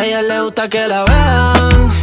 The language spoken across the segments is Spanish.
A ella le gusta que la vean.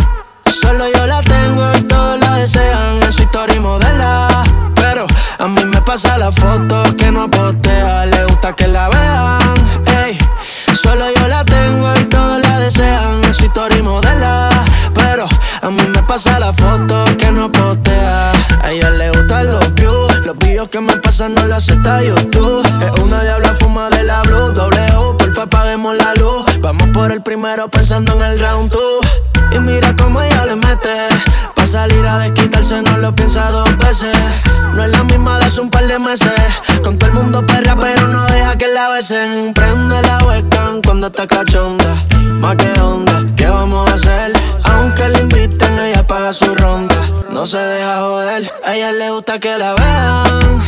Solo yo la tengo y todos la desean. En su story modela, pero a mí me pasa la foto que no postea. Le gusta que la vean, ey. Solo yo la tengo y todos la desean. En su story modela, pero a mí me pasa la foto que no postea. A ella le gustan los views, los videos que me pasan no lo acepta YouTube. Es una diabla fuma de la blue, W, porfa apaguemos la luz. Vamos por el primero pensando en el round 2. Y mira cómo ella le mete. Pa' salir a desquitarse no lo piensa dos veces. No es la misma de hace un par de meses. Con todo el mundo perra pero no deja que la besen. Prende la webcam cuando está cachonda. Más que onda, ¿qué vamos a hacer? Aunque le inviten ella paga su ronda. No se deja joder, a ella le gusta que la vean.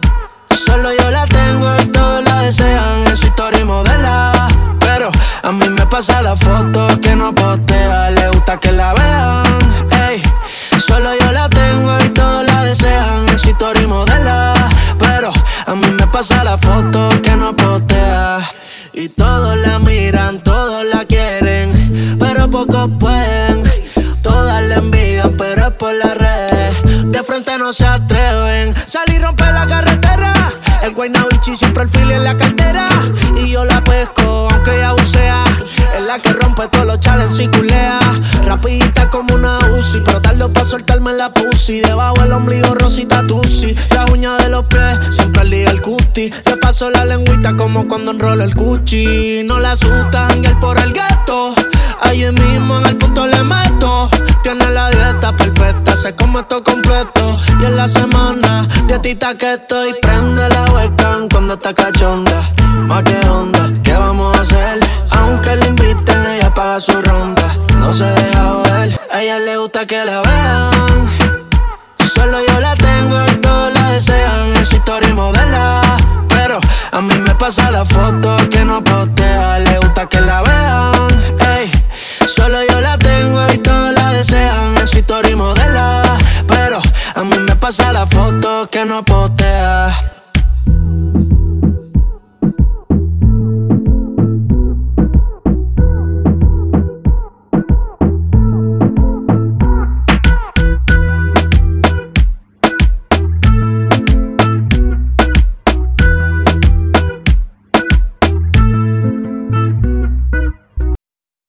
Solo yo la tengo y todos la desean. En su story modela, pero a mí me pasa la foto que no postea. Le gusta que la vean, ey. Solo yo la tengo y todos la desean. En su story modela, pero a mí me pasa la foto que no postea. Y todos la miran, todos la quieren, pero pocos pueden. Todas la envidian, pero es por las redes. De frente no se atreven. Salí y rompe la carretera. El Guaynabichi siempre el fili en la cartera. Y yo la pesco, aunque ella bucea. Es la que rompe todos los challenges y culea. Rapidita como una Uzi, pero tarde pa' soltarme la pussy. Debajo el ombligo rosita tusi. Las uñas de los pies siempre liga el cuti. Le paso la lengüita como cuando enrolo el cuchi. No la asusta janguear por el gueto. Allí mismo en el punto le meto. Tiene la dieta perfecta, se come esto completo. Y en la semana, dietita que estoy. Prende la webcam cuando está cachonda. Más que onda, ¿qué vamos a hacer? Aunque le inviten, ella paga su ronda. No se deja joder, a ella le gusta que la vean. Solo yo la tengo y todos la desean. En su story modela, pero a mí me pasa la foto que no postea. Le gusta que la vean, ey. Solo yo la tengo y todos la desean. En su story modela, pero a mí me pasa la foto que no postea.